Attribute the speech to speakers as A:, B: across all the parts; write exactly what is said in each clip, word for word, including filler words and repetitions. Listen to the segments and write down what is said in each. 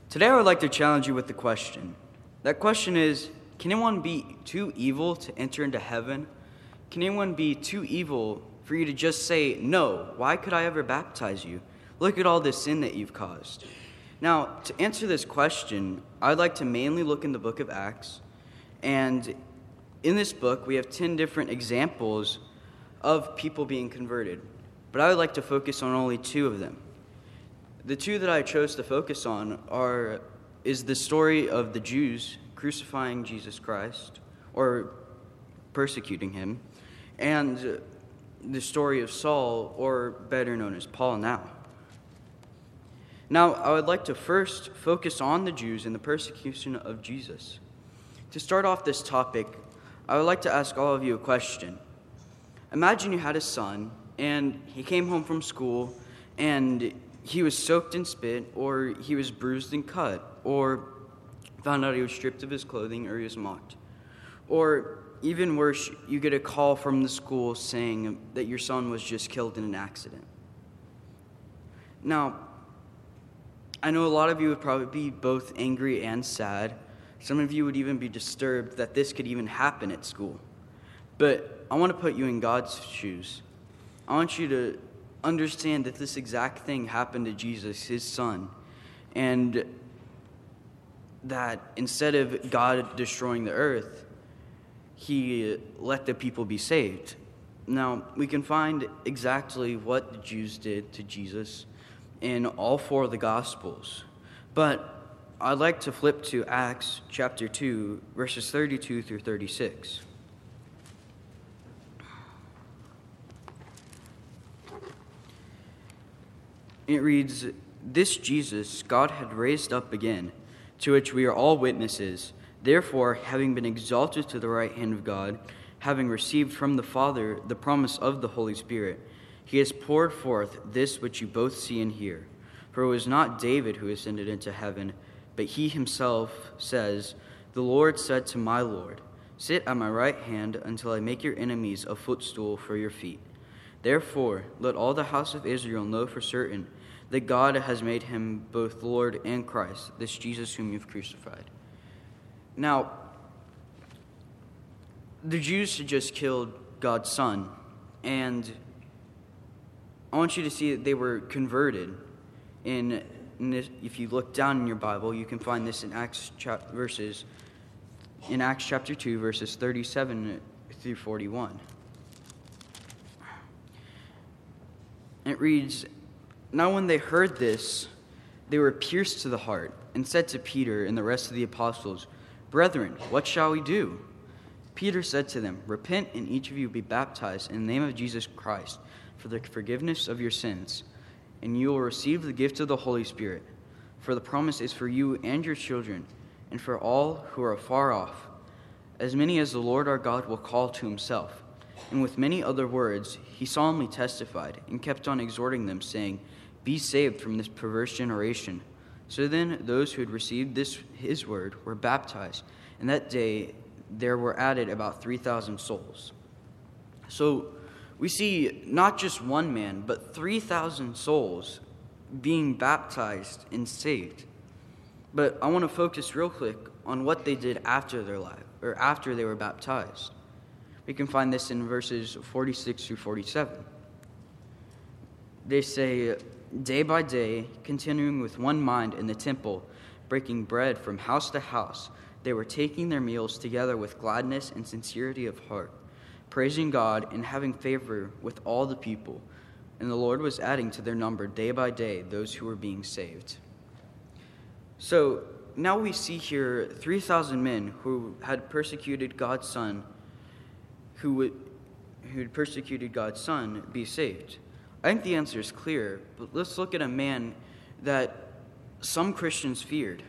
A: Today I would like to challenge you with the question. That question is, can anyone be too evil to enter into heaven? Can anyone be too evil for you to just say, no, why could I ever baptize you? Look at all this sin that you've caused. Now, to answer this question, I'd like to mainly look in the book of Acts. And in this book, we have ten different examples of people being converted. But I would like to focus on only two of them. The two that I chose to focus on are is the story of the Jews crucifying Jesus Christ, or persecuting him, and the story of Saul, or better known as Paul now. Now, I would like to first focus on the Jews and the persecution of Jesus. To start off this topic, I would like to ask all of you a question. Imagine you had a son, and he came home from school, and he was soaked in spit, or he was bruised and cut, or found out he was stripped of his clothing, or he was mocked. Or even worse, you get a call from the school saying that your son was just killed in an accident. Now, I know a lot of you would probably be both angry and sad. Some of you would even be disturbed that this could even happen at school. But I want to put you in God's shoes. I want you to understand that this exact thing happened to Jesus, his son, and that instead of God destroying the earth, he let the people be saved. Now, we can find exactly what the Jews did to Jesus in all four of the Gospels, but I'd like to flip to Acts chapter two, verses thirty-two through thirty-six. It reads, "This Jesus God had raised up again, to which we are all witnesses. Therefore, having been exalted to the right hand of God, having received from the Father the promise of the Holy Spirit, he has poured forth this which you both see and hear. For it was not David who ascended into heaven, but he himself says, 'The Lord said to my Lord, sit at my right hand until I make your enemies a footstool for your feet.' Therefore, let all the house of Israel know for certain that God has made him both Lord and Christ, this Jesus whom you've crucified." Now, the Jews had just killed God's son, and I want you to see that they were converted. In, in this, if you look down in your Bible, you can find this in Acts chap, verses in Acts chapter two, verses thirty-seven through forty-one. It reads, "Now when they heard this, they were pierced to the heart, and said to Peter and the rest of the apostles, 'Brethren, what shall we do?' Peter said to them, 'Repent, and each of you be baptized in the name of Jesus Christ for the forgiveness of your sins, and you will receive the gift of the Holy Spirit. For the promise is for you and your children, and for all who are far off, as many as the Lord our God will call to himself.' And with many other words he solemnly testified, and kept on exhorting them, saying, 'Be saved from this perverse generation.' So then those who had received this his word were baptized, and that day there were added about three thousand souls." So we see not just one man, but three thousand souls being baptized and saved. But I want to focus real quick on what they did after their life, or after they were baptized. We can find this in verses forty-six through forty-seven. They say, "Day by day, continuing with one mind in the temple, breaking bread from house to house, they were taking their meals together with gladness and sincerity of heart, praising God and having favor with all the people. And the Lord was adding to their number day by day those who were being saved." So now we see here three thousand men who had persecuted God's Son, who would, who had persecuted God's Son, be saved. I think the answer is clear, but let's look at a man that some Christians feared.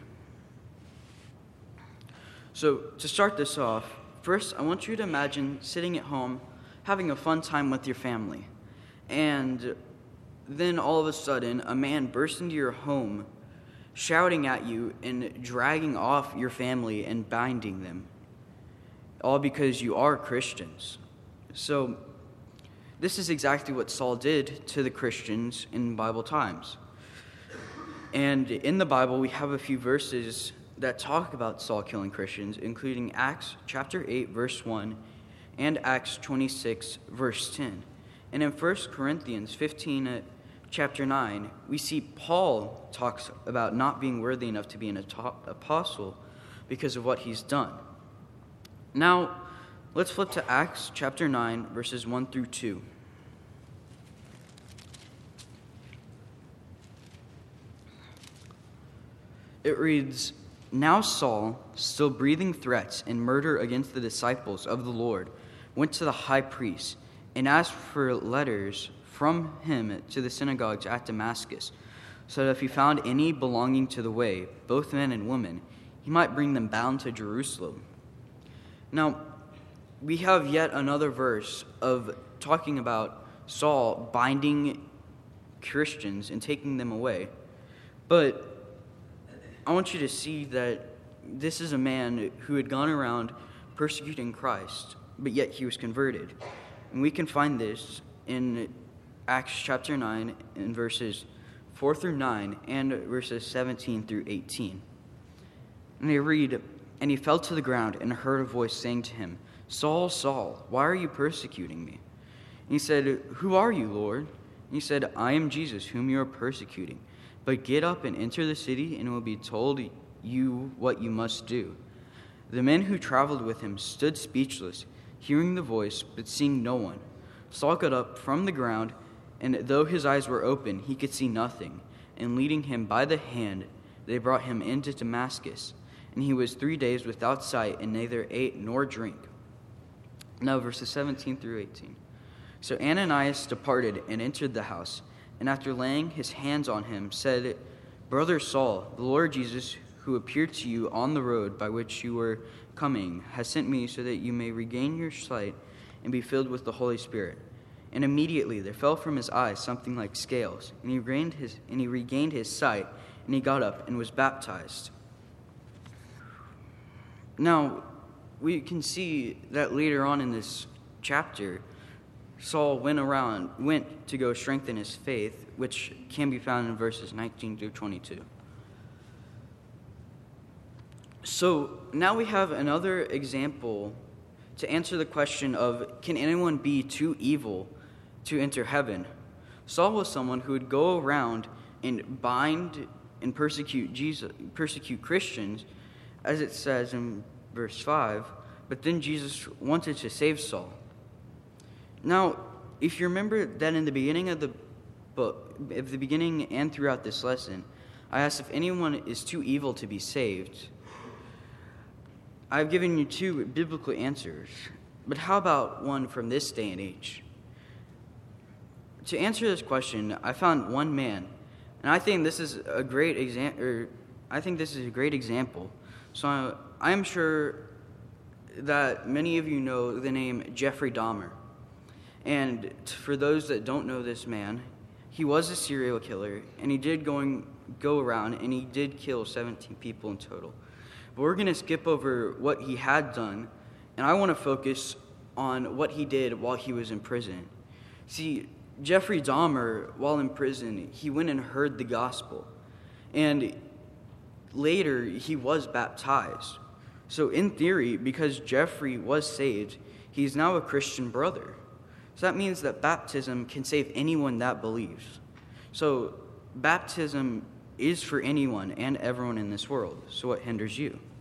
A: So to start this off, first I want you to imagine sitting at home, having a fun time with your family, and then all of a sudden a man bursts into your home, shouting at you and dragging off your family and binding them, all because you are Christians. So this is exactly what Saul did to the Christians in Bible times. And in the Bible, we have a few verses that talk about Saul killing Christians, including Acts chapter eight, verse one, and Acts twenty-six, verse ten. And in First Corinthians fifteen, chapter nine, we see Paul talks about not being worthy enough to be an apostle because of what he's done. Now, let's flip to Acts chapter nine, verses one through two. It reads, "Now Saul, still breathing threats and murder against the disciples of the Lord, went to the high priest and asked for letters from him to the synagogues at Damascus, so that if he found any belonging to the way, both men and women, he might bring them bound to Jerusalem." Now, we have yet another verse of talking about Saul binding Christians and taking them away. But I want you to see that this is a man who had gone around persecuting Christ, but yet he was converted. And we can find this in Acts chapter nine, in verses four through nine, and verses seventeen through eighteen. And they read, "And he fell to the ground and heard a voice saying to him, 'Saul, Saul, why are you persecuting me?' And he said, 'Who are you, Lord?' And he said, 'I am Jesus, whom you are persecuting. But get up and enter the city, and it will be told you what you must do.' The men who traveled with him stood speechless, hearing the voice, but seeing no one. Saul got up from the ground, and though his eyes were open, he could see nothing. And leading him by the hand, they brought him into Damascus. And he was three days without sight, and neither ate nor drank." Now, verses seventeen through eighteen. "So Ananias departed and entered the house, and after laying his hands on him, said, 'Brother Saul, the Lord Jesus, who appeared to you on the road by which you were coming, has sent me so that you may regain your sight and be filled with the Holy Spirit.' And immediately there fell from his eyes something like scales, and he regained his, and he regained his sight, and he got up and was baptized." Now, we can see that later on in this chapter, Saul went around, went to go strengthen his faith, which can be found in verses nineteen through twenty-two. So now we have another example to answer the question of, can anyone be too evil to enter heaven? Saul was someone who would go around and bind and persecute Jesus, persecute Christians, as it says in verse five, but then Jesus wanted to save Saul. Now, if you remember that in the beginning of the book, at the beginning and throughout this lesson, I asked if anyone is too evil to be saved. I've given you two biblical answers, but how about one from this day and age? To answer this question, I found one man, and I think this is a great example. Or I think this is a great example. So I am sure that many of you know the name Jeffrey Dahmer. And for those that don't know this man, he was a serial killer, and he did going go around, and he did kill seventeen people in total. But we're going to skip over what he had done, and I want to focus on what he did while he was in prison. See, Jeffrey Dahmer, while in prison, he went and heard the gospel, and later he was baptized. So in theory, because Jeffrey was saved, he's now a Christian brother. So that means that baptism can save anyone that believes. So baptism is for anyone and everyone in this world. So what hinders you?